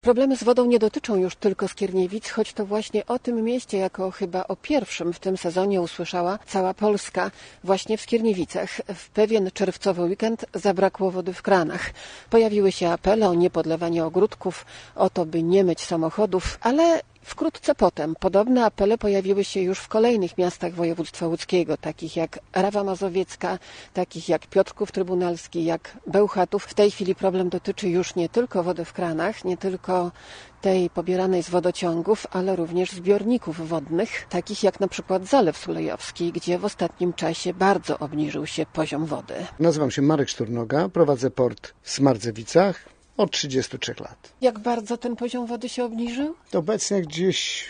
Problemy z wodą nie dotyczą już tylko Skierniewic, choć to właśnie o tym mieście jako chyba o pierwszym w tym sezonie usłyszała cała Polska. Właśnie w Skierniewicach w pewien czerwcowy weekend zabrakło wody w kranach. Pojawiły się apele o niepodlewanie ogródków, o to, by nie myć samochodów, ale wkrótce potem podobne apele pojawiły się już w kolejnych miastach województwa łódzkiego, takich jak Rawa Mazowiecka, takich jak Piotrków Trybunalski, jak Bełchatów. W tej chwili problem dotyczy już nie tylko wody w kranach, nie tylko tej pobieranej z wodociągów, ale również zbiorników wodnych, takich jak na przykład Zalew Sulejowski, gdzie w ostatnim czasie bardzo obniżył się poziom wody. Nazywam się Marek Szturnoga, prowadzę port w Smardzewicach od 33 lat. Jak bardzo ten poziom wody się obniżył? Obecnie gdzieś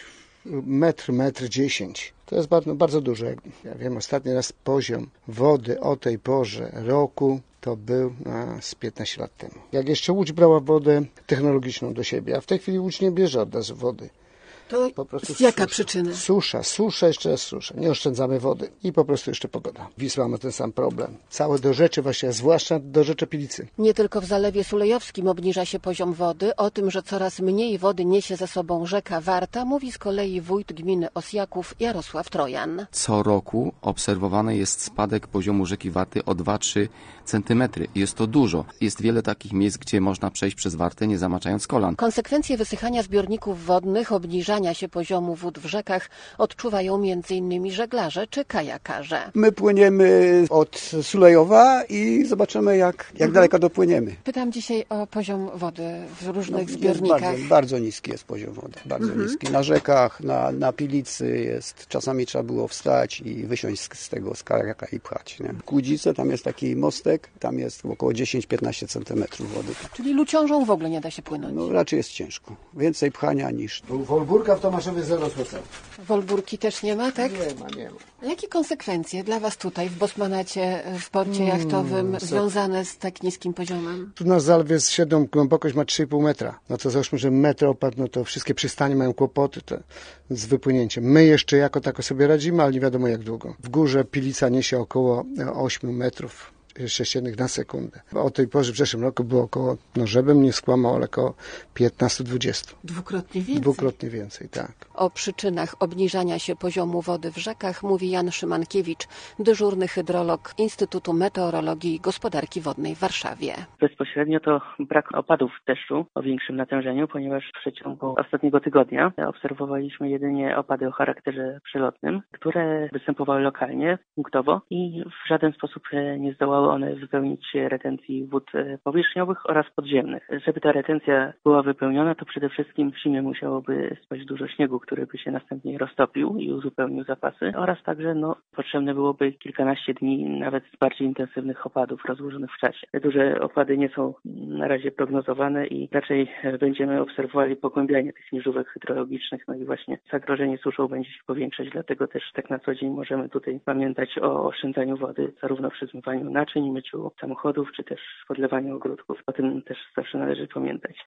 metr 10. To jest bardzo, bardzo dużo. Ja wiem, ostatni raz poziom wody o tej porze roku to był z 15 lat temu. Jak jeszcze Łódź brała wodę technologiczną do siebie, a w tej chwili Łódź nie bierze od nas wody. To po prostu jaka przyczyna? Susza, jeszcze raz susza. Nie oszczędzamy wody i po prostu jeszcze pogoda. Wisła ma ten sam problem. Całe dorzecze właśnie, zwłaszcza dorzecze Pilicy. Nie tylko w Zalewie Sulejowskim obniża się poziom wody. O tym, że coraz mniej wody niesie ze sobą rzeka Warta, mówi z kolei wójt gminy Osjaków Jarosław Trojan. Co roku obserwowany jest spadek poziomu rzeki Warty o 2-3 cm. Jest to dużo. Jest wiele takich miejsc, gdzie można przejść przez Wartę, nie zamaczając kolan. Konsekwencje wysychania zbiorników wodnych, obniżania się poziomu wód w rzekach odczuwają m.in. żeglarze czy kajakarze. My płyniemy od Sulejowa i zobaczymy, jak daleko dopłyniemy. Pytam dzisiaj o poziom wody w różnych zbiornikach. Bardzo niski jest poziom wody. Bardzo niski. Na rzekach, na Pilicy jest. Czasami trzeba było wstać i wysiąść z tego kajaka i pchać. Nie? W Kłudzice tam jest taki mostek, tam jest około 10-15 cm wody. Czyli Luciążą w ogóle nie da się płynąć? No raczej jest ciężko. Więcej pchania niż... Wolburka w Tomaszowie 0%. Wolburki też nie ma, tak? Nie ma. A jakie konsekwencje dla Was tutaj w Bosmanacie, w porcie jachtowym związane z tak niskim poziomem? Tu na zalew jest średnią głębokość ma 3,5 metra. No to załóżmy, że metr opadł, no to wszystkie przystanie mają kłopoty z wypłynięciem. My jeszcze jako tako sobie radzimy, ale nie wiadomo jak długo. W górze Pilica niesie około 8 metrów sześciennych na sekundę. O tej porze w zeszłym roku było około, żebym nie skłamał, ale około 15-20. Dwukrotnie więcej? Dwukrotnie więcej, tak. O przyczynach obniżania się poziomu wody w rzekach mówi Jan Szymankiewicz, dyżurny hydrolog Instytutu Meteorologii i Gospodarki Wodnej w Warszawie. Bezpośrednio to brak opadów deszczu o większym natężeniu, ponieważ w przeciągu ostatniego tygodnia obserwowaliśmy jedynie opady o charakterze przelotnym, które występowały lokalnie, punktowo i w żaden sposób nie zdołały one wypełnić retencji wód powierzchniowych oraz podziemnych. Żeby ta retencja była wypełniona, to przede wszystkim w zimie musiałoby spaść dużo śniegu, który by się następnie roztopił i uzupełnił zapasy oraz także potrzebne byłoby kilkanaście dni nawet bardziej intensywnych opadów rozłożonych w czasie. Te duże opady nie są na razie prognozowane i raczej będziemy obserwowali pogłębianie tych niżówek hydrologicznych, i właśnie zagrożenie suszą będzie się powiększać, dlatego też tak na co dzień możemy tutaj pamiętać o oszczędzaniu wody zarówno przy zmywaniu naczyń, myciu samochodów, czy też podlewaniu ogródków. O tym też zawsze należy pamiętać.